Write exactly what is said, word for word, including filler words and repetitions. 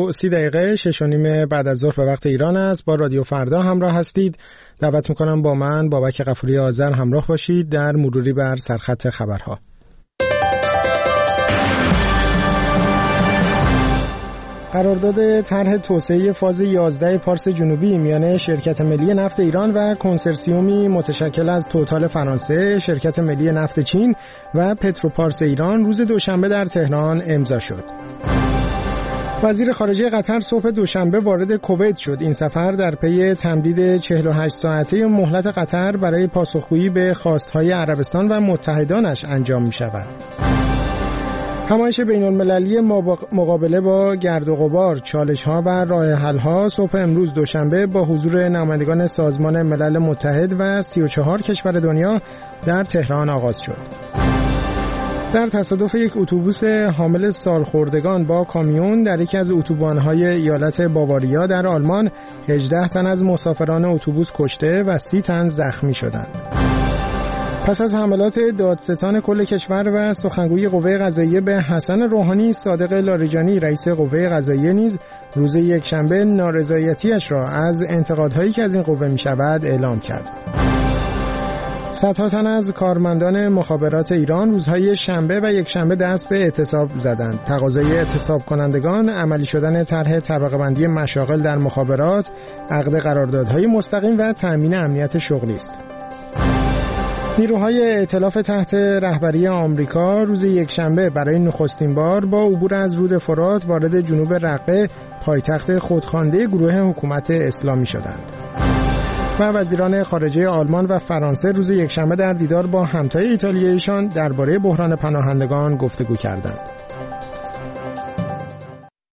و سی دقیقه شش و نیم بعد از ظهر به وقت ایران است. با رادیو فردا همراه هستید. دعوت میکنم با من بابک غفوری آذر همراه باشید در مروری بر سرخط خبرها. قرارداد طرح توسعه فاز یازده پارس جنوبی میان شرکت ملی نفت ایران و کنسرسیومی متشکل از توتال فرانسه، شرکت ملی نفت چین و پتروپارس ایران روز دوشنبه در تهران امضا شد. وزیر خارجه قطر صبح دوشنبه وارد کویت شد. این سفر در پی تمدید چهل و هشت ساعته مهلت قطر برای پاسخگویی به خواستهای عربستان و متحدانش انجام می شود. همایش بین‌المللی مقابله با گرد و غبار، چالش‌ها و راه‌حل‌ها صبح امروز دوشنبه با حضور نمایندگان سازمان ملل متحد و سی و چهار کشور دنیا در تهران آغاز شد. در تصادف یک اتوبوس حامل سالخوردگان با کامیون در یکی از اتوبان‌های ایالت باواریا در آلمان، هجده تن از مسافران اتوبوس کشته و سی تن زخمی شدند. پس از حملات دادستان کل کشور و سخنگوی قوه قضاییه به حسن روحانی، صادق لاریجانی رئیس قوه قضاییه نیز روز یکشنبه نارضایتیش را از انتقادهایی که از این قوه می شود اعلام کرد. صدها تن از کارمندان مخابرات ایران روزهای شنبه و یکشنبه دست به اعتصاب زدند. تقاضای اعتصاب کنندگان عملی شدن طرح طبقه بندی مشاغل در مخابرات، عقد قراردادهای مستقیم و تأمین امنیت شغلی است. نیروهای ائتلاف تحت رهبری آمریکا روز یکشنبه برای نخستین بار با عبور از رود فرات وارد جنوب رقه، پایتخت خودخوانده گروه حکومت اسلامی شدند. و وزیران خارجه آلمان و فرانسه روز یکشنبه در دیدار با همتای ایتالیاییشان درباره بحران پناهندگان گفتگو کردند.